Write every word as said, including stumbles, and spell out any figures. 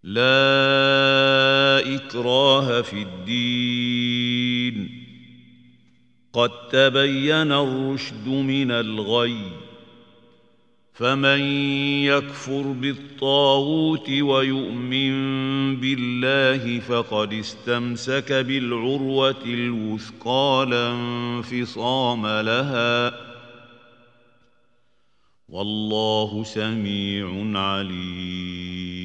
لا إكراه في الدين قد تبين الرشد من الغي فمن يكفر بالطاغوت ويؤمن بالله فقد استمسك بالعروة الوثقى لا انفصام لها والله سميع عليم.